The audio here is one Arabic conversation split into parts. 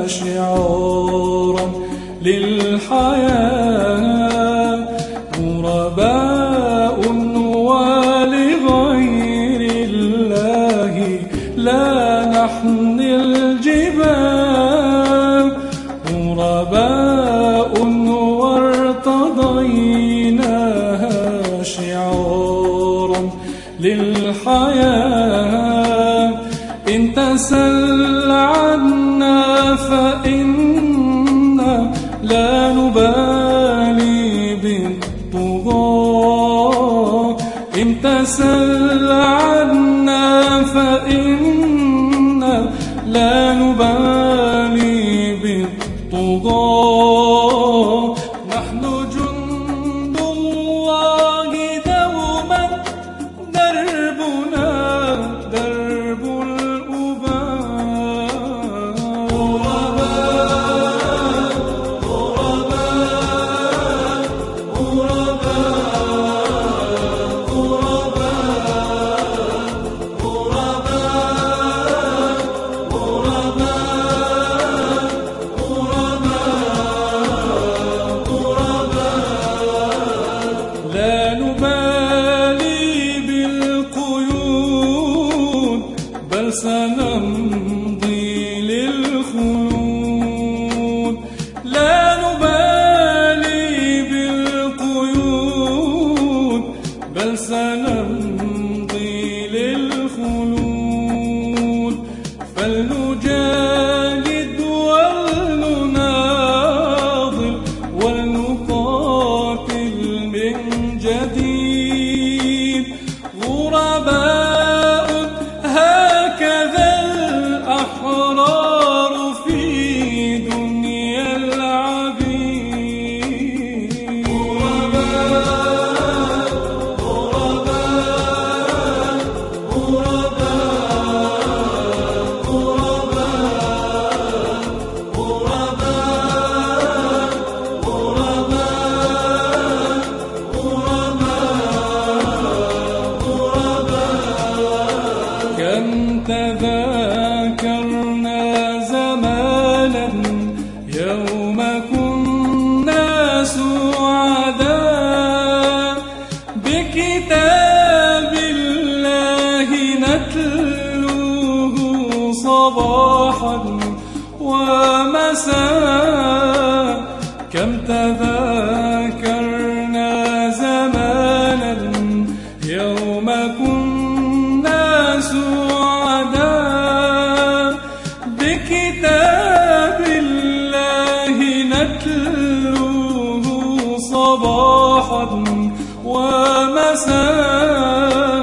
شعارا للحياة. غرباء ولغير الله لا نحمي الجبال. غرباء وارتضيناها شعارا للحياة. إن تسل عنا فإنا لا نبالي بالطغاة. إن تسل عنا فإنا لا نبالي بالطغاة. نحن جند الله دوما دربنا درب الأباء. لا نبالي بالقيود بل سنمضي للخلود. لا نبالي بالقيود بل سنمضي للخلود. فلنجاهد ولنناضل ولنقاتل من جديد. غرباء هكذا الأحرار في دنيا العبيد. كم تذاكرنا زمانا يوم كنا سعداء. بكتاب الله نتلوه صباحا ومساء. كم تذاكرنا زمانا يوم كنا سعداء. بكتاب الله نتلوه صباحا ومساء.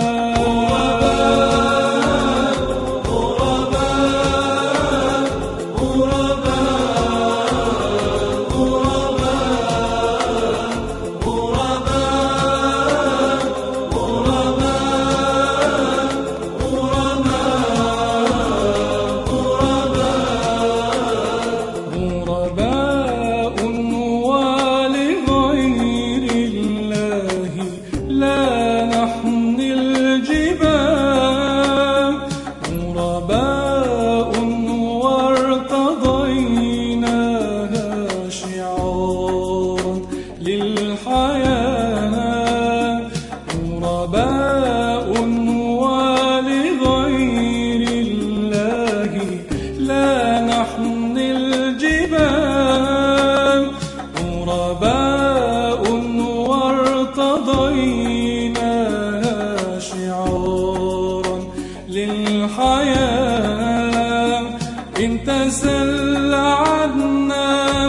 إن تسل عنا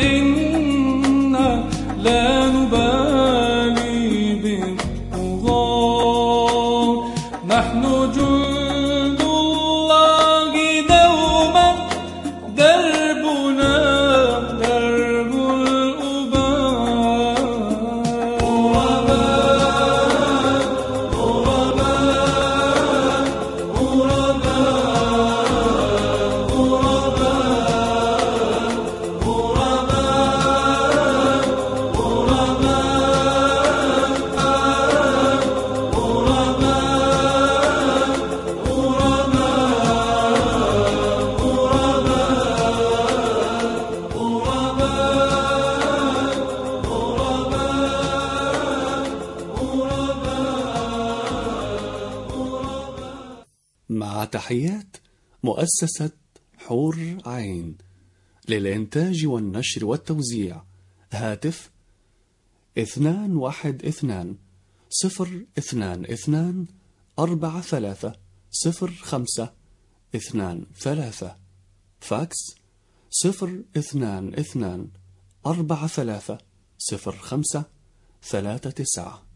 فإنا لا نبالي بالطغاة. نحن جند الله دوما دربنا مع تحيات مؤسسة حور عين للإنتاج والنشر والتوزيع. هاتف 212-022-43-05-23. فاكس 022-43-05-39.